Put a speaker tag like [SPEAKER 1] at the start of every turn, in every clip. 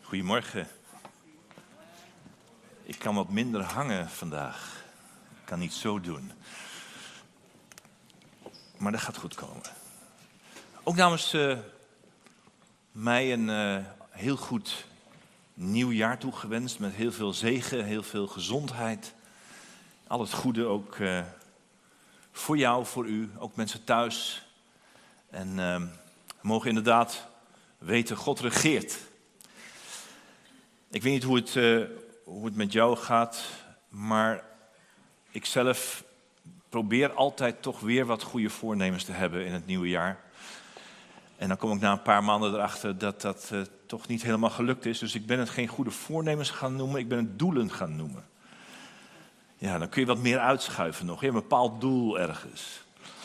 [SPEAKER 1] Goedemorgen. Ik kan wat minder hangen vandaag. Ik kan niet zo doen. Maar dat gaat goed komen. Ook namens mij een heel goed nieuw jaar toegewenst. Met heel veel zegen, heel veel gezondheid. Al het goede ook voor jou, voor u. Ook mensen thuis. En we mogen inderdaad weten, God regeert. Ik weet niet hoe het met jou gaat, maar ik zelf probeer altijd toch weer wat goede voornemens te hebben in het nieuwe jaar. En dan kom ik na een paar maanden erachter dat dat toch niet helemaal gelukt is. Dus ik ben het geen goede voornemens gaan noemen, ik ben het doelen gaan noemen. Ja, dan kun je wat meer uitschuiven nog, een bepaald doel ergens.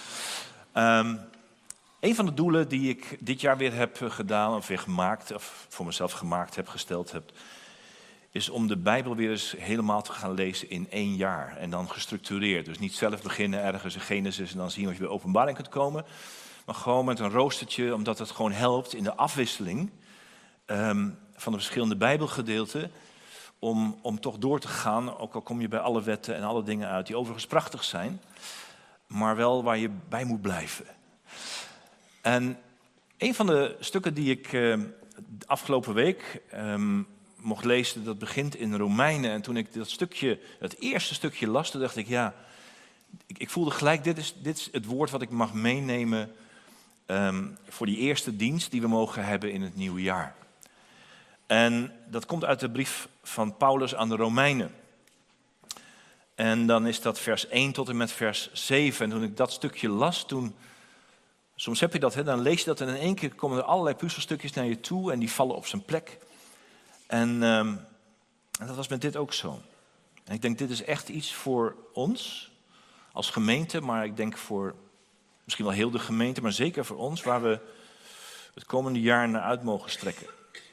[SPEAKER 1] Een van de doelen die ik dit jaar weer heb gedaan, of weer gemaakt, of voor mezelf gemaakt heb, gesteld heb, is om de Bijbel weer eens helemaal te gaan lezen in 1 jaar. En dan gestructureerd. Dus niet zelf beginnen ergens in Genesis en dan zien of je bij Openbaring kunt komen. Maar gewoon met een roostertje, omdat het gewoon helpt in de afwisseling van de verschillende Bijbelgedeelten. Om toch door te gaan, ook al kom je bij alle wetten en alle dingen uit die overigens prachtig zijn. Maar wel waar je bij moet blijven. En een van de stukken die ik afgelopen week mocht lezen, dat begint in Romeinen. En toen ik dat stukje, het eerste stukje las, toen dacht ik, ja, ik voelde gelijk, dit is het woord wat ik mag meenemen voor die eerste dienst die we mogen hebben in het nieuwe jaar. En dat komt uit de brief van Paulus aan de Romeinen. En dan is dat vers 1 tot en met vers 7. En toen ik dat stukje las, soms heb je dat, dan lees je dat en in één keer komen er allerlei puzzelstukjes naar je toe en die vallen op zijn plek. En dat was met dit ook zo. En ik denk, dit is echt iets voor ons als gemeente, maar ik denk voor misschien wel heel de gemeente, maar zeker voor ons, waar we het komende jaar naar uit mogen strekken.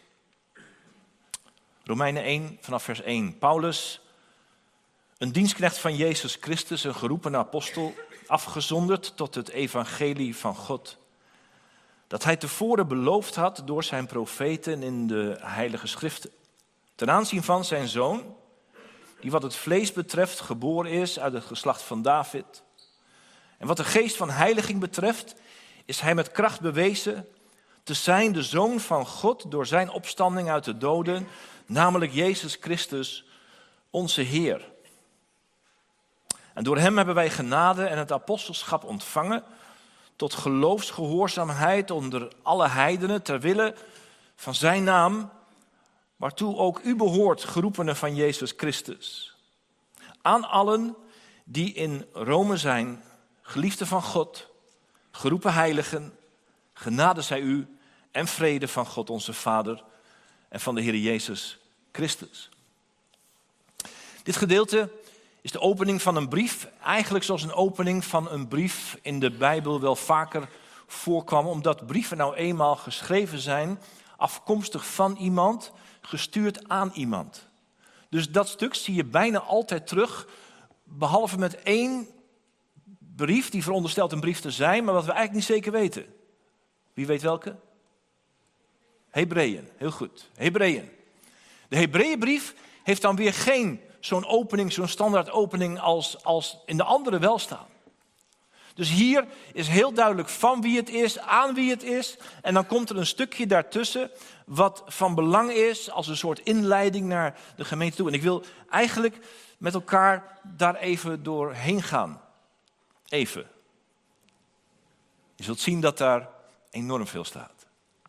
[SPEAKER 1] Romeinen 1, vanaf vers 1. Paulus, een dienstknecht van Jezus Christus, een geroepen apostel, afgezonderd tot het evangelie van God, dat hij tevoren beloofd had door zijn profeten in de heilige schriften. Ten aanzien van zijn zoon, die wat het vlees betreft geboren is uit het geslacht van David. En wat de geest van heiliging betreft, is hij met kracht bewezen te zijn de zoon van God door zijn opstanding uit de doden, namelijk Jezus Christus, onze Heer. En door hem hebben wij genade en het apostelschap ontvangen tot geloofsgehoorzaamheid onder alle heidenen ter wille van zijn naam, waartoe ook u behoort, geroepenen van Jezus Christus. Aan allen die in Rome zijn, geliefden van God, geroepen heiligen, genade zij u en vrede van God onze Vader en van de Heer Jezus Christus. Dit gedeelte is de opening van een brief, eigenlijk zoals een opening van een brief in de Bijbel wel vaker voorkwam, omdat brieven nou eenmaal geschreven zijn, afkomstig van iemand, gestuurd aan iemand. Dus dat stuk zie je bijna altijd terug, behalve met 1 brief die veronderstelt een brief te zijn, maar wat we eigenlijk niet zeker weten. Wie weet welke? Hebreeën, heel goed. Hebreeën. De Hebreeënbrief heeft dan weer geen zo'n opening, zo'n standaard opening als in de andere wel staan. Dus hier is heel duidelijk van wie het is, aan wie het is. En dan komt er een stukje daartussen wat van belang is als een soort inleiding naar de gemeente toe. En ik wil eigenlijk met elkaar daar even doorheen gaan. Even. Je zult zien dat daar enorm veel staat.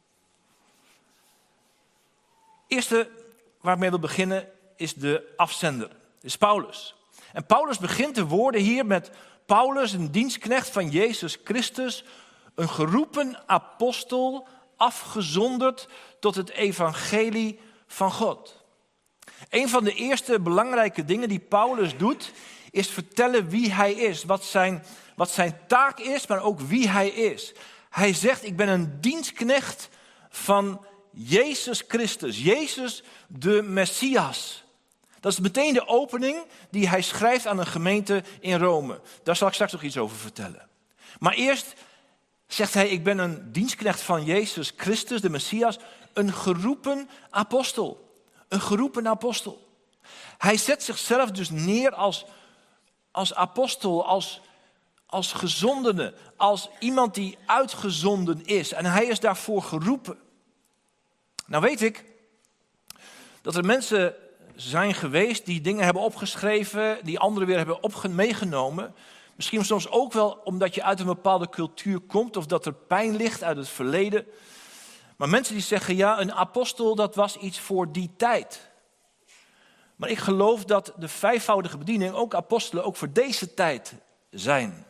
[SPEAKER 1] Eerste waar ik mee wil beginnen is de afzender, is Paulus. En Paulus begint de woorden hier met Paulus, een dienstknecht van Jezus Christus, een geroepen apostel, afgezonderd tot het evangelie van God. Een van de eerste belangrijke dingen die Paulus doet, is vertellen wie hij is, wat zijn taak is, maar ook wie hij is. Hij zegt, ik ben een dienstknecht van Jezus Christus, Jezus de Messias. Dat is meteen de opening die hij schrijft aan een gemeente in Rome. Daar zal ik straks nog iets over vertellen. Maar eerst zegt hij, ik ben een dienstknecht van Jezus Christus, de Messias, een geroepen apostel. Een geroepen apostel. Hij zet zichzelf dus neer als apostel, als gezondene, als iemand die uitgezonden is. En hij is daarvoor geroepen. Nou weet ik dat er mensen zijn geweest die dingen hebben opgeschreven, die anderen weer hebben meegenomen. Misschien soms ook wel omdat je uit een bepaalde cultuur komt of dat er pijn ligt uit het verleden. Maar mensen die zeggen, ja, een apostel dat was iets voor die tijd. Maar ik geloof dat de vijfvoudige bediening, ook apostelen, ook voor deze tijd zijn.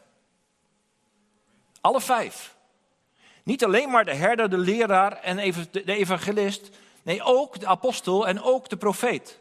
[SPEAKER 1] Alle vijf. Niet alleen maar de herder, de leraar en de evangelist. Nee, ook de apostel en ook de profeet.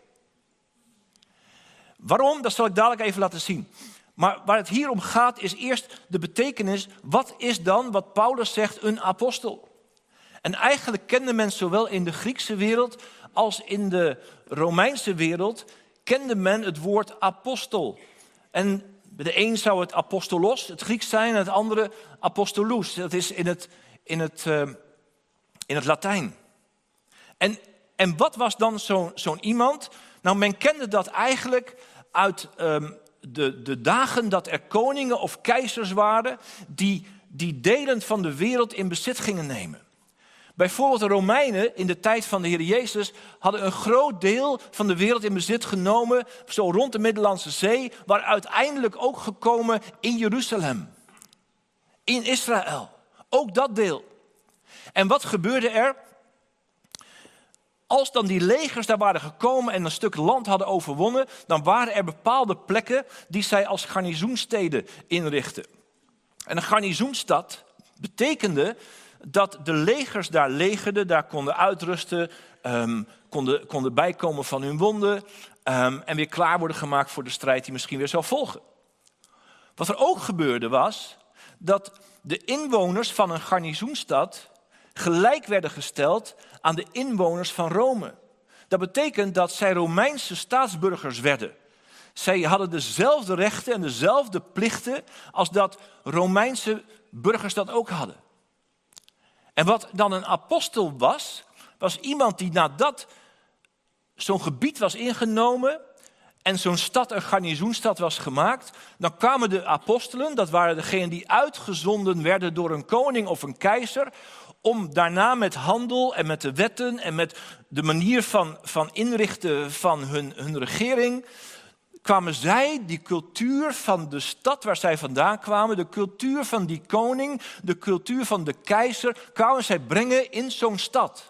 [SPEAKER 1] Waarom? Dat zal ik dadelijk even laten zien. Maar waar het hier om gaat is eerst de betekenis. Wat is dan, wat Paulus zegt, een apostel? En eigenlijk kende men zowel in de Griekse wereld als in de Romeinse wereld, kende men het woord apostel. En bij de een zou het apostolos, het Grieks zijn, en het andere apostolus. Dat is in het Latijn. En wat was dan zo'n iemand? Nou, men kende dat eigenlijk uit de dagen dat er koningen of keizers waren die delen van de wereld in bezit gingen nemen. Bijvoorbeeld de Romeinen in de tijd van de Heer Jezus hadden een groot deel van de wereld in bezit genomen, zo rond de Middellandse Zee, waar uiteindelijk ook gekomen in Jeruzalem, in Israël. Ook dat deel. En wat gebeurde er? Als dan die legers daar waren gekomen en een stuk land hadden overwonnen, dan waren er bepaalde plekken die zij als garnizoensteden inrichtten. En een garnizoenstad betekende dat de legers daar legerden, daar konden uitrusten, konden bijkomen van hun wonden en weer klaar worden gemaakt voor de strijd die misschien weer zou volgen. Wat er ook gebeurde was dat de inwoners van een garnizoenstad gelijk werden gesteld aan de inwoners van Rome. Dat betekent dat zij Romeinse staatsburgers werden. Zij hadden dezelfde rechten en dezelfde plichten als dat Romeinse burgers dat ook hadden. En wat dan een apostel was iemand die nadat zo'n gebied was ingenomen en zo'n stad een garnizoenstad was gemaakt, dan kwamen de apostelen, dat waren degenen die uitgezonden werden door een koning of een keizer, om daarna met handel en met de wetten en met de manier van inrichten van hun regering, kwamen zij die cultuur van de stad waar zij vandaan kwamen, de cultuur van die koning, de cultuur van de keizer, kwamen zij brengen in zo'n stad.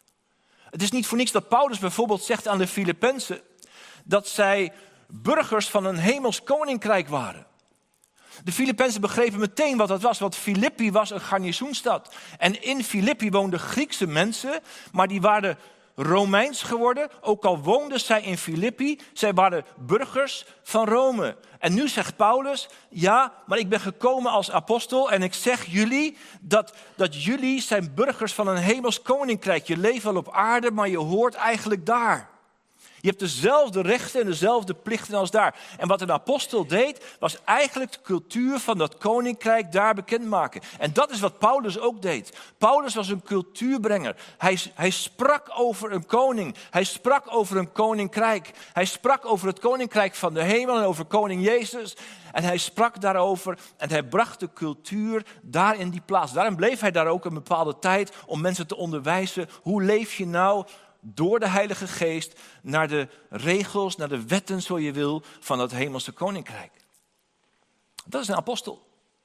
[SPEAKER 1] Het is niet voor niks dat Paulus bijvoorbeeld zegt aan de Filippenzen dat zij burgers van een hemels koninkrijk waren. De Filippenzen begrepen meteen wat dat was, want Filippi was een garnizoenstad. En in Filippi woonden Griekse mensen, maar die waren Romeins geworden. Ook al woonden zij in Filippi, zij waren burgers van Rome. En nu zegt Paulus, ja, maar ik ben gekomen als apostel en ik zeg jullie dat jullie zijn burgers van een hemels koninkrijk. Je leeft wel op aarde, maar je hoort eigenlijk daar. Je hebt dezelfde rechten en dezelfde plichten als daar. En wat een apostel deed, was eigenlijk de cultuur van dat koninkrijk daar bekendmaken. En dat is wat Paulus ook deed. Paulus was een cultuurbrenger. Hij sprak over een koning. Hij sprak over een koninkrijk. Hij sprak over het koninkrijk van de hemel en over koning Jezus. En hij sprak daarover en hij bracht de cultuur daar in die plaats. Daarom bleef hij daar ook een bepaalde tijd om mensen te onderwijzen. Hoe leef je nou door de Heilige Geest naar de regels, naar de wetten, zo je wil, van het hemelse koninkrijk. Dat is een apostel.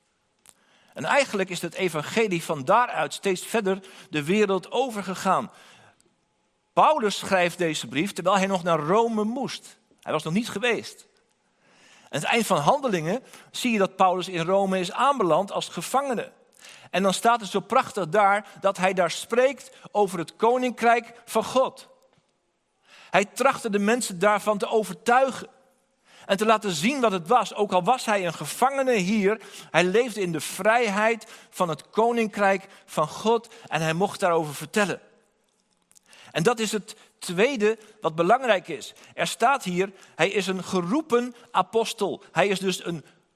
[SPEAKER 1] En eigenlijk is het evangelie van daaruit steeds verder de wereld overgegaan. Paulus schrijft deze brief terwijl hij nog naar Rome moest. Hij was nog niet geweest. Aan het eind van Handelingen zie je dat Paulus in Rome is aanbeland als gevangene. En dan staat het zo prachtig daar dat hij daar spreekt over het koninkrijk van God. Hij trachtte de mensen daarvan te overtuigen en te laten zien wat het was. Ook al was hij een gevangene hier, hij leefde in de vrijheid van het koninkrijk van God en hij mocht daarover vertellen. En dat is het tweede wat belangrijk is. Er staat hier, hij is een geroepen apostel. Hij is dus een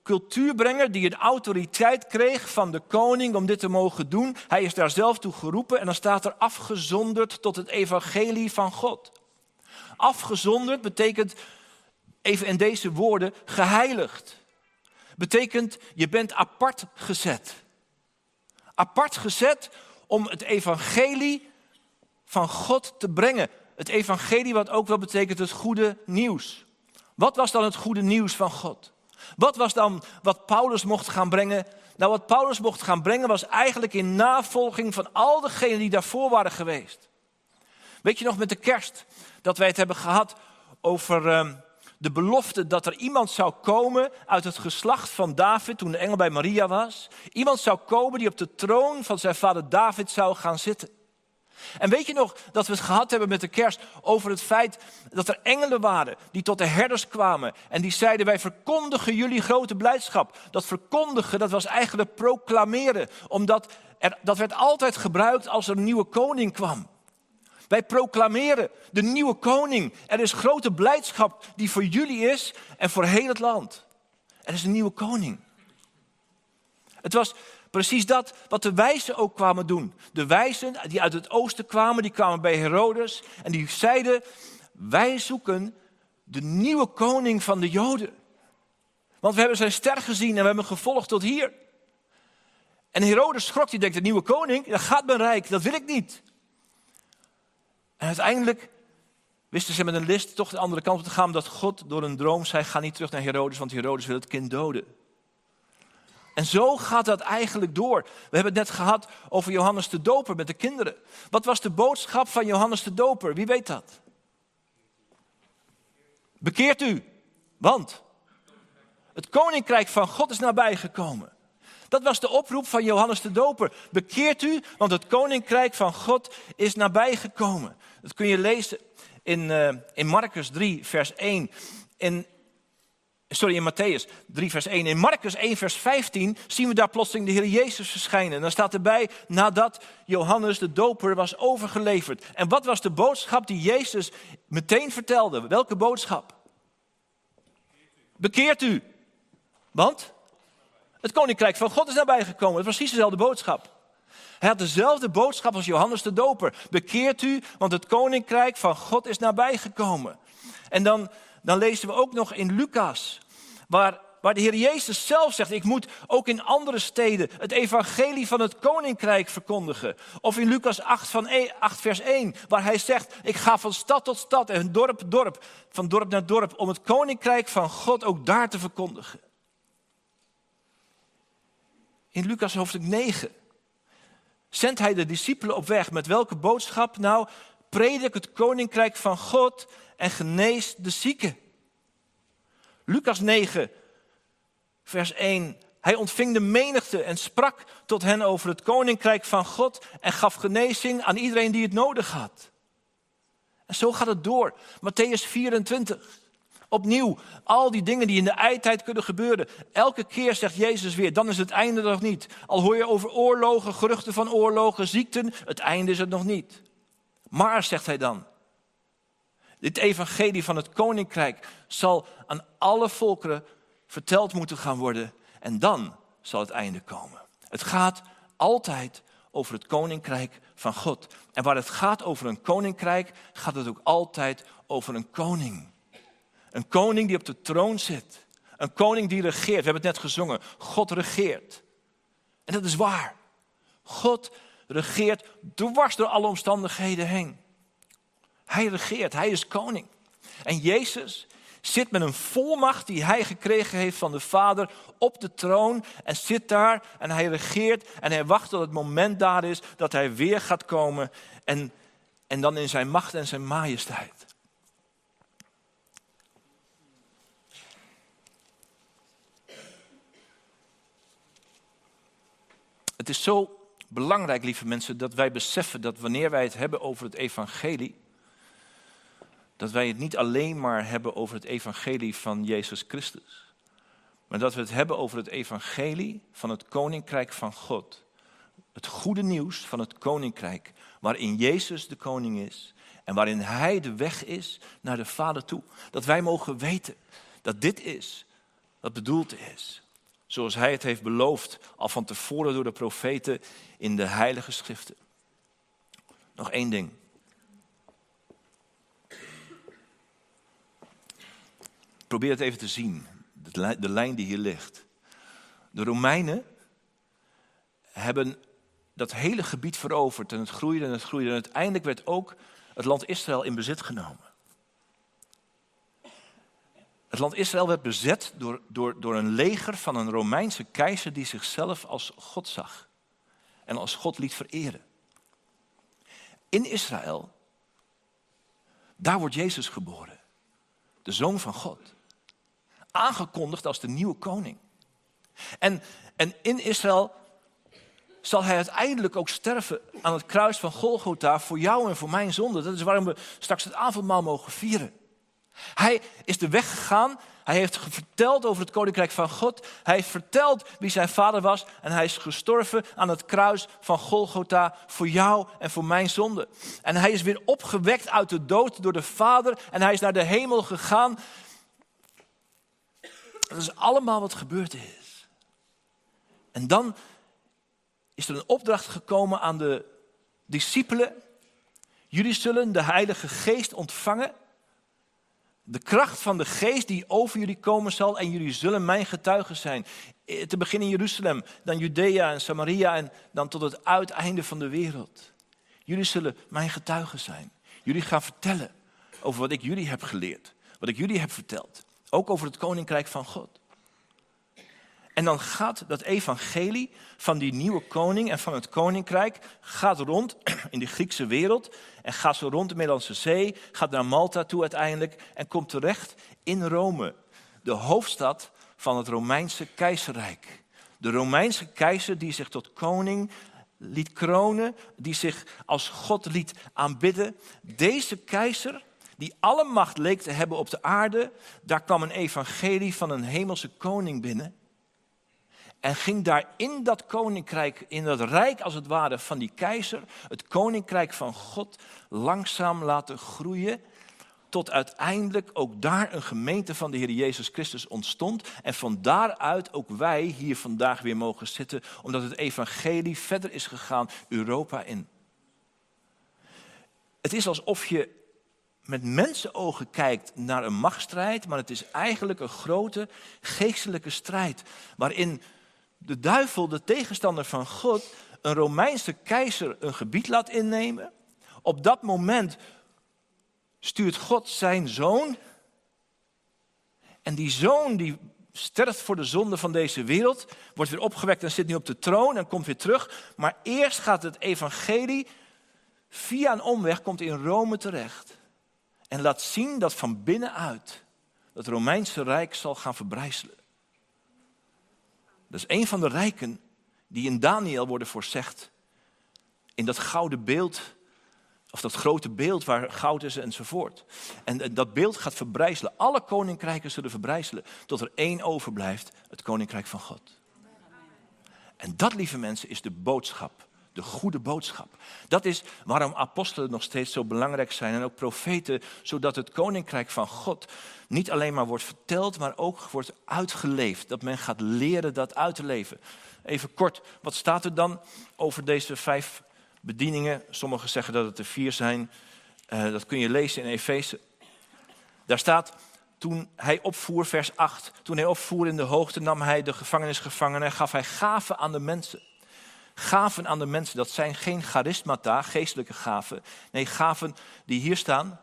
[SPEAKER 1] cultuurbrenger die een autoriteit kreeg van de koning om dit te mogen doen. Hij is daar zelf toe geroepen en dan staat er afgezonderd tot het evangelie van God. Afgezonderd betekent, even in deze woorden, geheiligd. Betekent, je bent apart gezet. Apart gezet om het evangelie van God te brengen. Het evangelie wat ook wel betekent het goede nieuws. Wat was dan het goede nieuws van God? Wat was dan wat Paulus mocht gaan brengen? Nou, wat Paulus mocht gaan brengen was eigenlijk in navolging van al degenen die daarvoor waren geweest. Weet je nog met de kerst dat wij het hebben gehad over de belofte dat er iemand zou komen uit het geslacht van David toen de engel bij Maria was. Iemand zou komen die op de troon van zijn vader David zou gaan zitten. En weet je nog dat we het gehad hebben met de kerst over het feit dat er engelen waren die tot de herders kwamen. En die zeiden, wij verkondigen jullie grote blijdschap. Dat verkondigen, dat was eigenlijk proclameren. Omdat dat werd altijd gebruikt als er een nieuwe koning kwam. Wij proclameren de nieuwe koning. Er is grote blijdschap die voor jullie is en voor heel het land. Er is een nieuwe koning. Het was precies dat wat de wijzen ook kwamen doen. De wijzen die uit het oosten kwamen, die kwamen bij Herodes. En die zeiden, wij zoeken de nieuwe koning van de Joden. Want we hebben zijn ster gezien en we hebben hem gevolgd tot hier. En Herodes schrok, die denkt, de nieuwe koning, dat gaat mijn rijk, dat wil ik niet. En uiteindelijk wisten ze met een list toch de andere kant op te gaan, omdat God door een droom zei, ga niet terug naar Herodes, want Herodes wil het kind doden. En zo gaat dat eigenlijk door. We hebben het net gehad over Johannes de Doper met de kinderen. Wat was de boodschap van Johannes de Doper? Wie weet dat? Bekeert u, want het koninkrijk van God is nabijgekomen. Dat was de oproep van Johannes de Doper. Bekeert u, want het koninkrijk van God is nabijgekomen. Dat kun je lezen in Marcus 3, vers 1. In Matthäus 3, vers 1. In Marcus 1, vers 15 zien we daar plotseling de Heer Jezus verschijnen. En dan staat erbij, nadat Johannes de Doper was overgeleverd. En wat was de boodschap die Jezus meteen vertelde? Welke boodschap? Bekeert u, want het koninkrijk van God is nabijgekomen. Het was precies dezelfde boodschap. Hij had dezelfde boodschap als Johannes de Doper. Bekeert u, want het koninkrijk van God is nabijgekomen. En dan lezen we ook nog in Lucas, waar de Heer Jezus zelf zegt, ik moet ook in andere steden het evangelie van het koninkrijk verkondigen. Of in Lucas 8 vers 1, waar hij zegt, ik ga van stad tot stad en dorp, van dorp naar dorp, om het koninkrijk van God ook daar te verkondigen. In Lucas hoofdstuk 9 zendt hij de discipelen op weg. Met welke boodschap? Nou, predik het koninkrijk van God en genees de zieken. Lucas 9, vers 1. Hij ontving de menigte en sprak tot hen over het koninkrijk van God en gaf genezing aan iedereen die het nodig had. En zo gaat het door. Matthäus 24. Opnieuw, al die dingen die in de eindtijd kunnen gebeuren. Elke keer zegt Jezus weer, dan is het einde nog niet. Al hoor je over oorlogen, geruchten van oorlogen, ziekten, het einde is het nog niet. Maar, zegt hij dan, dit evangelie van het koninkrijk zal aan alle volkeren verteld moeten gaan worden. En dan zal het einde komen. Het gaat altijd over het koninkrijk van God. En waar het gaat over een koninkrijk, gaat het ook altijd over een koning. Een koning die op de troon zit. Een koning die regeert. We hebben het net gezongen. God regeert. En dat is waar. God regeert dwars door alle omstandigheden heen. Hij regeert. Hij is koning. En Jezus zit met een volmacht die hij gekregen heeft van de Vader op de troon. En zit daar en hij regeert. En hij wacht tot het moment daar is dat hij weer gaat komen. En dan in zijn macht en zijn majesteit. Het is zo belangrijk, lieve mensen, dat wij beseffen dat wanneer wij het hebben over het evangelie, dat wij het niet alleen maar hebben over het evangelie van Jezus Christus, maar dat we het hebben over het evangelie van het koninkrijk van God. Het goede nieuws van het koninkrijk, waarin Jezus de koning is en waarin hij de weg is naar de Vader toe. Dat wij mogen weten dat dit is wat bedoeld is. Zoals hij het heeft beloofd, al van tevoren door de profeten in de heilige schriften. Nog één ding. Probeer het even te zien, de lijn die hier ligt. De Romeinen hebben dat hele gebied veroverd en het groeide en het groeide. En uiteindelijk werd ook het land Israël in bezit genomen. Het land Israël werd bezet door een leger van een Romeinse keizer die zichzelf als God zag. En als God liet vereren. In Israël, daar wordt Jezus geboren. De Zoon van God. Aangekondigd als de nieuwe koning. En in Israël zal hij uiteindelijk ook sterven aan het kruis van Golgotha voor jou en voor mijn zonde. Dat is waarom we straks het avondmaal mogen vieren. Hij is de weg gegaan. Hij heeft verteld over het koninkrijk van God. Hij heeft verteld wie zijn vader was. En hij is gestorven aan het kruis van Golgotha voor jou en voor mijn zonde. En hij is weer opgewekt uit de dood door de Vader. En hij is naar de hemel gegaan. Dat is allemaal wat gebeurd is. En dan is er een opdracht gekomen aan de discipelen. Jullie zullen de Heilige Geest ontvangen. De kracht van de Geest die over jullie komen zal en jullie zullen mijn getuigen zijn. Te beginnen in Jeruzalem, dan Judea en Samaria en dan tot het uiteinde van de wereld. Jullie zullen mijn getuigen zijn. Jullie gaan vertellen over wat ik jullie heb geleerd. Wat ik jullie heb verteld. Ook over het koninkrijk van God. En dan gaat dat evangelie van die nieuwe koning en van het koninkrijk gaat rond in de Griekse wereld en gaat zo rond de Middellandse Zee, gaat naar Malta toe uiteindelijk en komt terecht in Rome, de hoofdstad van het Romeinse keizerrijk. De Romeinse keizer die zich tot koning liet kronen, die zich als God liet aanbidden. Deze keizer, die alle macht leek te hebben op de aarde, daar kwam een evangelie van een hemelse koning binnen. En ging daar in dat koninkrijk, in dat rijk als het ware van die keizer, het koninkrijk van God langzaam laten groeien. Tot uiteindelijk ook daar een gemeente van de Heer Jezus Christus ontstond. En van daaruit ook wij hier vandaag weer mogen zitten. Omdat het evangelie verder is gegaan Europa in. Het is alsof je met mensenogen kijkt naar een machtsstrijd. Maar het is eigenlijk een grote geestelijke strijd. Waarin de duivel, de tegenstander van God, een Romeinse keizer een gebied laat innemen. Op dat moment stuurt God zijn zoon. En die zoon die sterft voor de zonde van deze wereld. Wordt weer opgewekt en zit nu op de troon en komt weer terug. Maar eerst gaat het evangelie via een omweg, komt in Rome terecht. En laat zien dat van binnenuit het Romeinse Rijk zal gaan verbrijzelen. Dat is een van de rijken die in Daniel worden voorzegd. In dat gouden beeld, of dat grote beeld waar goud is enzovoort. En dat beeld gaat verbrijzelen. Alle koninkrijken zullen verbrijzelen. Tot er één overblijft, het koninkrijk van God. En dat, lieve mensen, is de boodschap. De goede boodschap. Dat is waarom apostelen nog steeds zo belangrijk zijn. En ook profeten. Zodat het koninkrijk van God niet alleen maar wordt verteld. Maar ook wordt uitgeleefd. Dat men gaat leren dat uit te leven. Even kort, wat staat er dan over deze 5 bedieningen? Sommigen zeggen dat het er 4 zijn. Dat kun je lezen in Efeze. Daar staat, toen hij opvoer, vers 8. Toen hij opvoer in de hoogte nam hij de gevangenisgevangenen. En gaf hij gaven aan de mensen. Gaven aan de mensen, dat zijn geen charismata, geestelijke gaven. Nee, gaven die hier staan.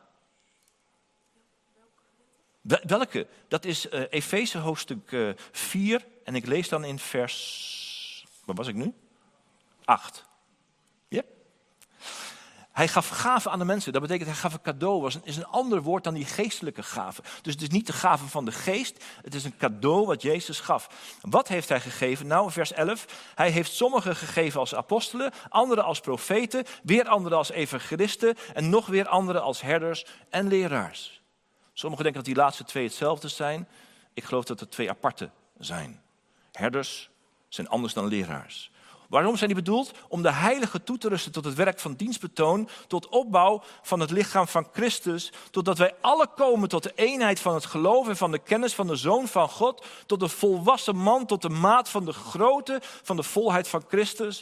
[SPEAKER 1] Welke? Dat is Efeze hoofdstuk 4. En ik lees dan in vers, waar was ik nu? 8. Ja? Hij gaf gaven aan de mensen. Dat betekent hij gaf een cadeau. Dat is een ander woord dan die geestelijke gaven. Dus het is niet de gave van de geest. Het is een cadeau wat Jezus gaf. Wat heeft hij gegeven? Nou, vers 11. Hij heeft sommigen gegeven als apostelen. Anderen als profeten. Weer anderen als evangelisten. En nog weer anderen als herders en leraars. Sommigen denken dat die laatste 2 hetzelfde zijn. Ik geloof dat er 2 aparte zijn. Herders zijn anders dan leraars. Waarom zijn die bedoeld? Om de heiligen toe te rusten tot het werk van dienstbetoon, tot opbouw van het lichaam van Christus, totdat wij alle komen tot de eenheid van het geloof en van de kennis van de Zoon van God, tot de volwassen man, tot de maat van de grootte van de volheid van Christus.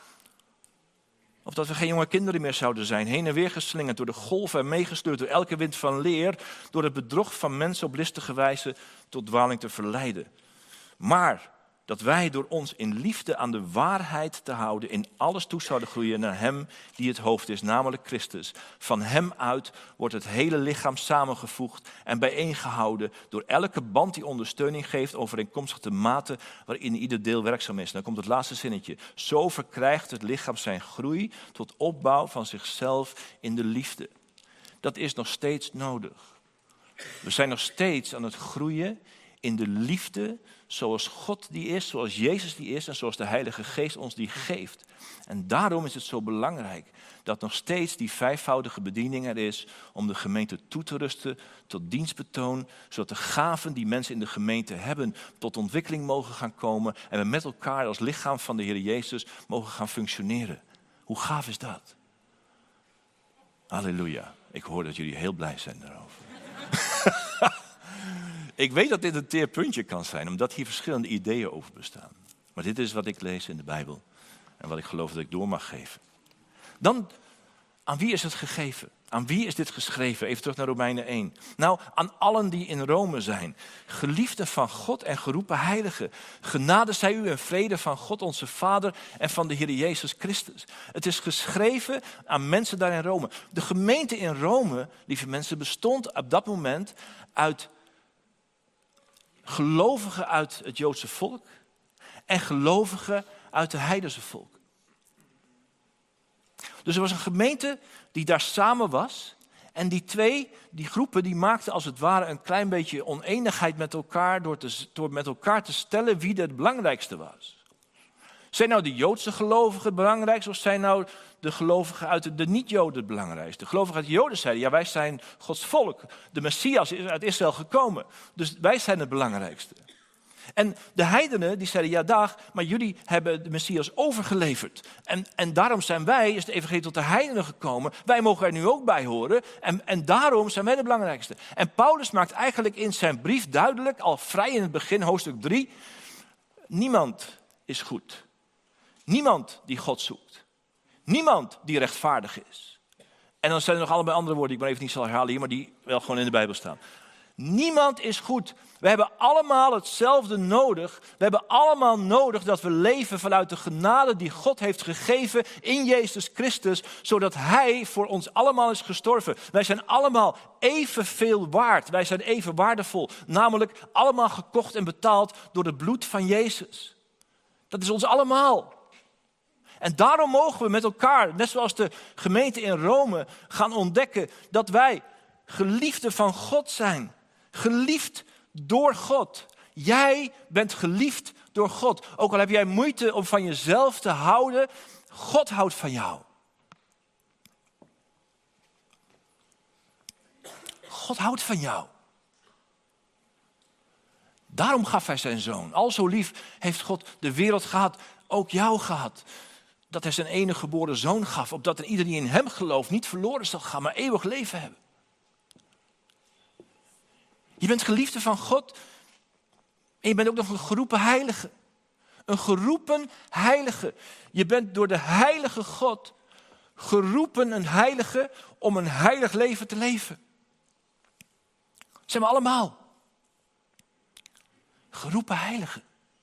[SPEAKER 1] Of dat we geen jonge kinderen meer zouden zijn, heen en weer geslingerd door de golven en meegesleurd door elke wind van leer, door het bedrog van mensen op listige wijze tot dwaling te verleiden. Maar dat wij door ons in liefde aan de waarheid te houden in alles toe zouden groeien naar hem die het hoofd is, namelijk Christus. Van hem uit wordt het hele lichaam samengevoegd en bijeengehouden door elke band die ondersteuning geeft overeenkomstig de mate waarin ieder deel werkzaam is. En dan komt het laatste zinnetje. Zo verkrijgt het lichaam zijn groei tot opbouw van zichzelf in de liefde. Dat is nog steeds nodig. We zijn nog steeds aan het groeien in de liefde zoals God die is, zoals Jezus die is en zoals de Heilige Geest ons die geeft. En daarom is het zo belangrijk dat nog steeds die vijfvoudige bediening er is om de gemeente toe te rusten tot dienstbetoon, zodat de gaven die mensen in de gemeente hebben tot ontwikkeling mogen gaan komen en we met elkaar als lichaam van de Heer Jezus mogen gaan functioneren. Hoe gaaf is dat? Halleluja. Ik hoor dat jullie heel blij zijn daarover. Ik weet dat dit een teer puntje kan zijn, omdat hier verschillende ideeën over bestaan. Maar dit is wat ik lees in de Bijbel en wat ik geloof dat ik door mag geven. Dan, aan wie is het gegeven? Aan wie is dit geschreven? Even terug naar Romeinen 1. Nou, aan allen die in Rome zijn. Geliefden van God en geroepen heiligen. Genade zij u en vrede van God onze Vader en van de Heer Jezus Christus. Het is geschreven aan mensen daar in Rome. De gemeente in Rome, lieve mensen, bestond op dat moment uit gelovigen uit het Joodse volk en gelovigen uit het heidense volk. Dus er was een gemeente die daar samen was. En die groepen, die maakten als het ware een klein beetje oneenigheid met elkaar door met elkaar te stellen wie het belangrijkste was. Zijn nou de Joodse gelovigen het belangrijkste of zijn nou de gelovigen uit de niet-Joden het belangrijkste? De gelovigen uit de Joden zeiden, ja, wij zijn Gods volk. De Messias is uit Israël gekomen, dus wij zijn het belangrijkste. En de heidenen die zeiden, ja dag, maar jullie hebben de Messias overgeleverd. En daarom zijn wij, is de evangelie tot de heidenen gekomen. Wij mogen er nu ook bij horen en daarom zijn wij de belangrijkste. En Paulus maakt eigenlijk in zijn brief duidelijk, al vrij in het begin, hoofdstuk 3, niemand is goed. Niemand die God zoekt. Niemand die rechtvaardig is. En dan zijn er nog allemaal andere woorden die ik maar even niet zal herhalen hier, maar die wel gewoon in de Bijbel staan. Niemand is goed. We hebben allemaal hetzelfde nodig. We hebben allemaal nodig dat we leven vanuit de genade die God heeft gegeven in Jezus Christus, zodat Hij voor ons allemaal is gestorven. Wij zijn allemaal evenveel waard. Wij zijn even waardevol. Namelijk allemaal gekocht en betaald door het bloed van Jezus. Dat is ons allemaal. En daarom mogen we met elkaar, net zoals de gemeente in Rome, gaan ontdekken dat wij geliefden van God zijn. Geliefd door God. Jij bent geliefd door God. Ook al heb jij moeite om van jezelf te houden, God houdt van jou. God houdt van jou. Daarom gaf Hij zijn Zoon. Al zo lief heeft God de wereld gehad, ook jou gehad. Dat Hij zijn enige geboren Zoon gaf, opdat ieder die in Hem gelooft niet verloren zal gaan, maar eeuwig leven hebben. Je bent geliefde van God en je bent ook nog een geroepen heilige. Een geroepen heilige. Je bent door de heilige God geroepen een heilige om een heilig leven te leven. Dat zijn we allemaal. Geroepen heiligen.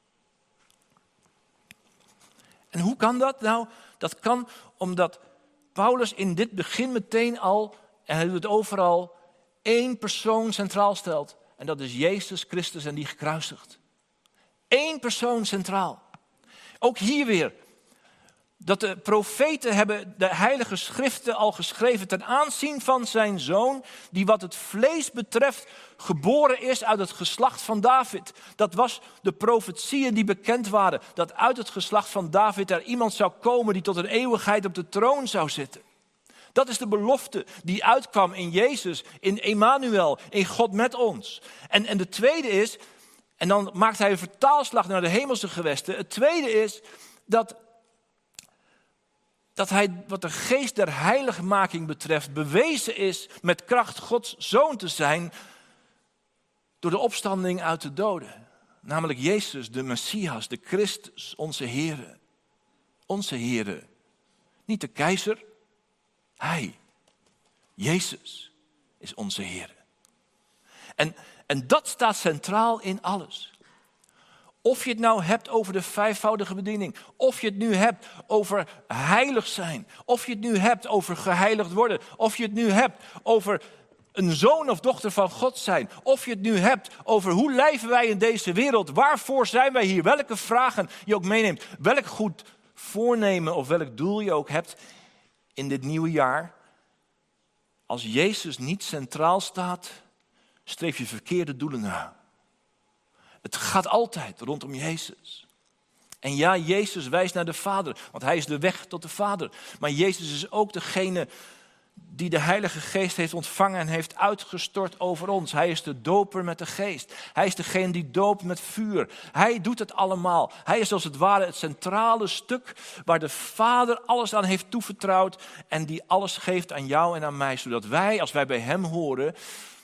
[SPEAKER 1] En hoe kan dat? Nou, dat kan omdat Paulus in dit begin meteen al, en hij doet het overal, één persoon centraal stelt. En dat is Jezus Christus en die gekruisigd. Eén persoon centraal. Ook hier weer. Dat de profeten hebben de heilige schriften al geschreven ten aanzien van zijn Zoon, die wat het vlees betreft geboren is uit het geslacht van David. Dat was de profetieën die bekend waren. Dat uit het geslacht van David er iemand zou komen die tot een eeuwigheid op de troon zou zitten. Dat is de belofte die uitkwam in Jezus, in Emmanuel, in God met ons. En de tweede is, en dan maakt hij een vertaalslag naar de hemelse gewesten. Het tweede is dat dat hij, wat de geest der heiligmaking betreft, bewezen is met kracht Gods zoon te zijn door de opstanding uit de doden. Namelijk Jezus, de Messias, de Christus, onze Heere. Onze Heere. Niet de keizer, hij, Jezus, is onze Heere. En dat staat centraal in alles. Of je het nou hebt over de vijfvoudige bediening. Of je het nu hebt over heilig zijn. Of je het nu hebt over geheiligd worden. Of je het nu hebt over een zoon of dochter van God zijn. Of je het nu hebt over hoe leven wij in deze wereld. Waarvoor zijn wij hier? Welke vragen je ook meeneemt. Welk goed voornemen of welk doel je ook hebt in dit nieuwe jaar. Als Jezus niet centraal staat, streef je verkeerde doelen na. Het gaat altijd rondom Jezus. En ja, Jezus wijst naar de Vader, want hij is de weg tot de Vader. Maar Jezus is ook degene die de Heilige Geest heeft ontvangen en heeft uitgestort over ons. Hij is de doper met de Geest. Hij is degene die doopt met vuur. Hij doet het allemaal. Hij is als het ware het centrale stuk waar de Vader alles aan heeft toevertrouwd en die alles geeft aan jou en aan mij, zodat wij, als wij bij hem horen,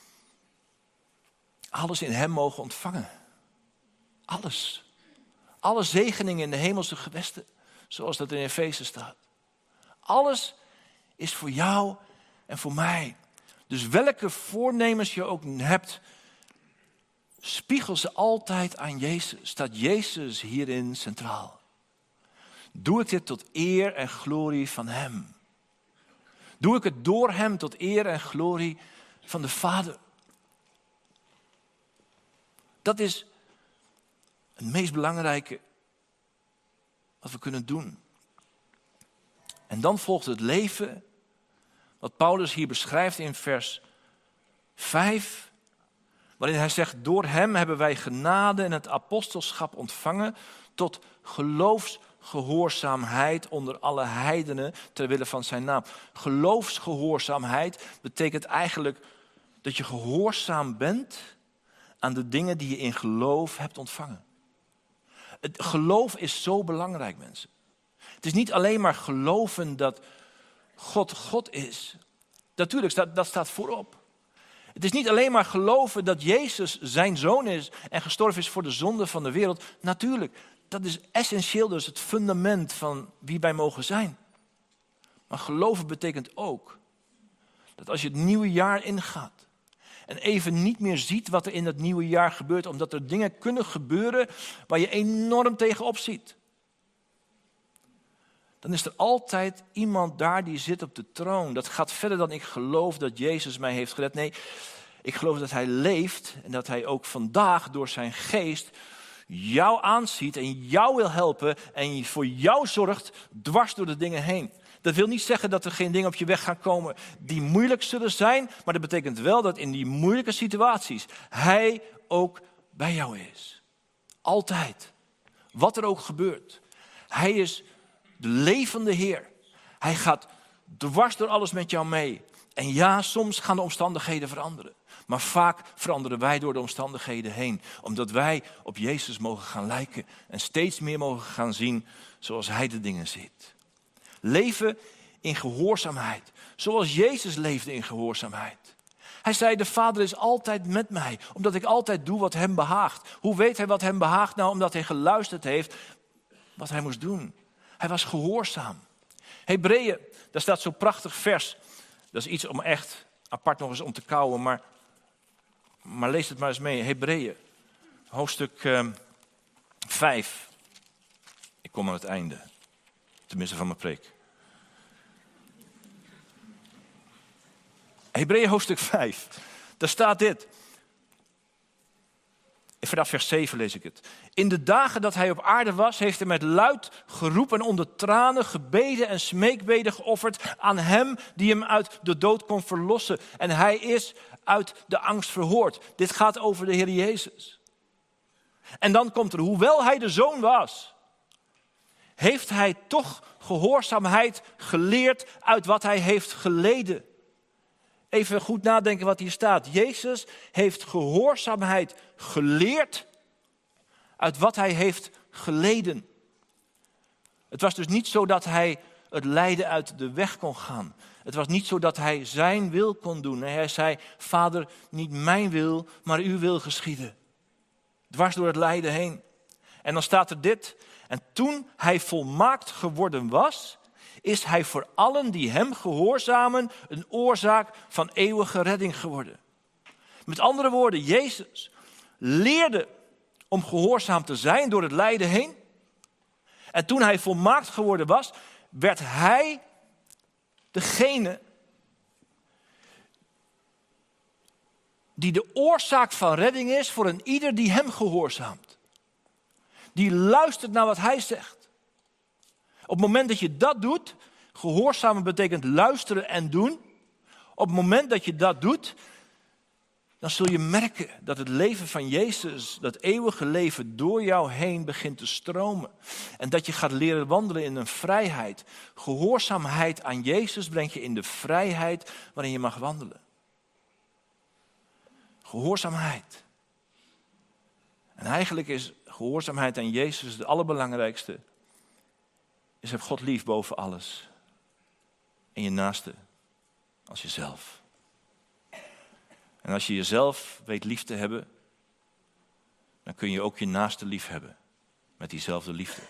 [SPEAKER 1] alles in hem mogen ontvangen. Alles. Alle zegeningen in de hemelse gewesten, zoals dat in Efeze staat. Alles is voor jou en voor mij. Dus welke voornemens je ook hebt, spiegel ze altijd aan Jezus. Staat Jezus hierin centraal? Doe ik dit tot eer en glorie van hem? Doe ik het door hem tot eer en glorie van de Vader? Dat is het meest belangrijke wat we kunnen doen. En dan volgt het leven wat Paulus hier beschrijft in vers 5. Waarin hij zegt, door hem hebben wij genade en het apostelschap ontvangen tot geloofsgehoorzaamheid onder alle heidenen ter wille van zijn naam. Geloofsgehoorzaamheid betekent eigenlijk dat je gehoorzaam bent aan de dingen die je in geloof hebt ontvangen. Het geloof is zo belangrijk, mensen. Het is niet alleen maar geloven dat God God is. Natuurlijk, dat staat voorop. Het is niet alleen maar geloven dat Jezus zijn zoon is en gestorven is voor de zonde van de wereld. Natuurlijk, dat is essentieel, dus het fundament van wie wij mogen zijn. Maar geloven betekent ook dat als je het nieuwe jaar ingaat en even niet meer ziet wat er in het nieuwe jaar gebeurt, omdat er dingen kunnen gebeuren waar je enorm tegenop ziet. Dan is er altijd iemand daar die zit op de troon. Dat gaat verder dan ik geloof dat Jezus mij heeft gered. Nee, ik geloof dat hij leeft en dat hij ook vandaag door zijn geest jou aanziet en jou wil helpen en voor jou zorgt dwars door de dingen heen. Dat wil niet zeggen dat er geen dingen op je weg gaan komen die moeilijk zullen zijn, maar dat betekent wel dat in die moeilijke situaties hij ook bij jou is. Altijd. Wat er ook gebeurt. Hij is de levende Heer. Hij gaat dwars door alles met jou mee. En ja, soms gaan de omstandigheden veranderen. Maar vaak veranderen wij door de omstandigheden heen. Omdat wij op Jezus mogen gaan lijken. En steeds meer mogen gaan zien zoals hij de dingen ziet. Leven in gehoorzaamheid. Zoals Jezus leefde in gehoorzaamheid. Hij zei, de Vader is altijd met mij. Omdat ik altijd doe wat hem behaagt. Hoe weet hij wat hem behaagt? Nou, omdat hij geluisterd heeft wat hij moest doen. Hij was gehoorzaam. Hebreeën, daar staat zo'n prachtig vers. Dat is iets om echt apart nog eens om te kauwen. Maar lees het maar eens mee. Hebreeën, hoofdstuk 5. Ik kom aan het einde. Tenminste van mijn preek. Hebreeën hoofdstuk 5. Daar staat dit. Vanaf vers 7 lees ik het. In de dagen dat hij op aarde was, heeft hij met luid geroep en onder tranen gebeden en smeekbeden geofferd aan hem die hem uit de dood kon verlossen. En hij is uit de angst verhoord. Dit gaat over de Heer Jezus. En dan komt er, hoewel hij de zoon was, heeft hij toch gehoorzaamheid geleerd uit wat hij heeft geleden. Even goed nadenken wat hier staat. Jezus heeft gehoorzaamheid geleerd uit wat hij heeft geleden. Het was dus niet zo dat hij het lijden uit de weg kon gaan. Het was niet zo dat hij zijn wil kon doen. Nee, hij zei, Vader, niet mijn wil, maar uw wil geschieden. Dwars door het lijden heen. En dan staat er dit. En toen hij volmaakt geworden was, is hij voor allen die hem gehoorzamen een oorzaak van eeuwige redding geworden. Met andere woorden, Jezus leerde om gehoorzaam te zijn door het lijden heen. En toen hij volmaakt geworden was, werd hij degene die de oorzaak van redding is voor een ieder die hem gehoorzaamt. Die luistert naar wat hij zegt. Op het moment dat je dat doet, gehoorzamen betekent luisteren en doen. Op het moment dat je dat doet, dan zul je merken dat het leven van Jezus, dat eeuwige leven, door jou heen begint te stromen. En dat je gaat leren wandelen in een vrijheid. Gehoorzaamheid aan Jezus brengt je in de vrijheid waarin je mag wandelen. Gehoorzaamheid. En eigenlijk is gehoorzaamheid aan Jezus het allerbelangrijkste. Is heb God lief boven alles. En je naaste als jezelf. En als je jezelf weet lief te hebben, dan kun je ook je naaste lief hebben. Met diezelfde liefde.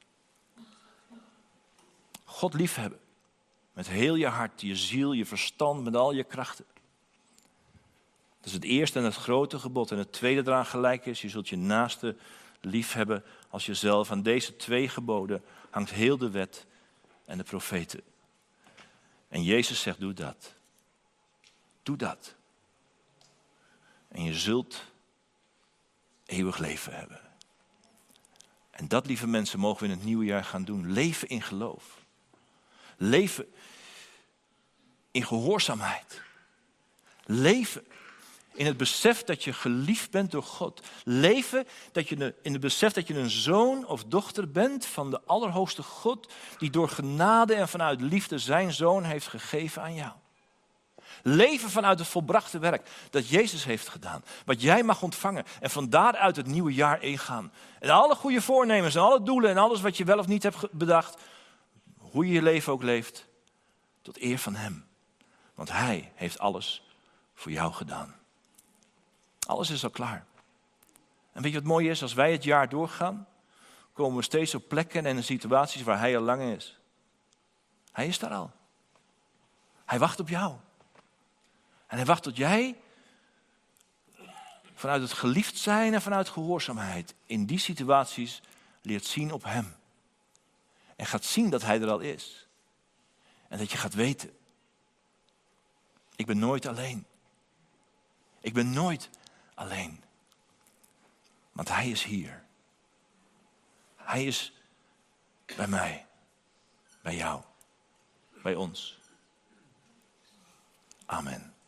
[SPEAKER 1] God lief hebben. Met heel je hart, je ziel, je verstand, met al je krachten. Dat is het eerste en het grote gebod. En het tweede eraan gelijk is, je zult je naaste lief hebben als jezelf. Aan deze 2 geboden hangt heel de wet en de profeten. En Jezus zegt, doe dat. Doe dat. En je zult eeuwig leven hebben. En dat, lieve mensen, mogen we in het nieuwe jaar gaan doen. Leven in geloof. Leven in gehoorzaamheid. Leven in het besef dat je geliefd bent door God. Leven in het besef dat je een zoon of dochter bent van de Allerhoogste God, die door genade en vanuit liefde zijn zoon heeft gegeven aan jou. Leven vanuit het volbrachte werk dat Jezus heeft gedaan. Wat jij mag ontvangen en van daaruit het nieuwe jaar ingaan. En alle goede voornemens en alle doelen en alles wat je wel of niet hebt bedacht. Hoe je je leven ook leeft. Tot eer van Hem. Want Hij heeft alles voor jou gedaan. Alles is al klaar. En weet je wat mooi is? Als wij het jaar doorgaan, komen we steeds op plekken en in situaties waar Hij al lang is. Hij is daar al. Hij wacht op jou. En hij wacht tot jij vanuit het geliefd zijn en vanuit gehoorzaamheid in die situaties leert zien op Hem. En gaat zien dat Hij er al is. En dat je gaat weten, ik ben nooit alleen. Ik ben nooit alleen. Want Hij is hier. Hij is bij mij, bij jou, bij ons. Amen.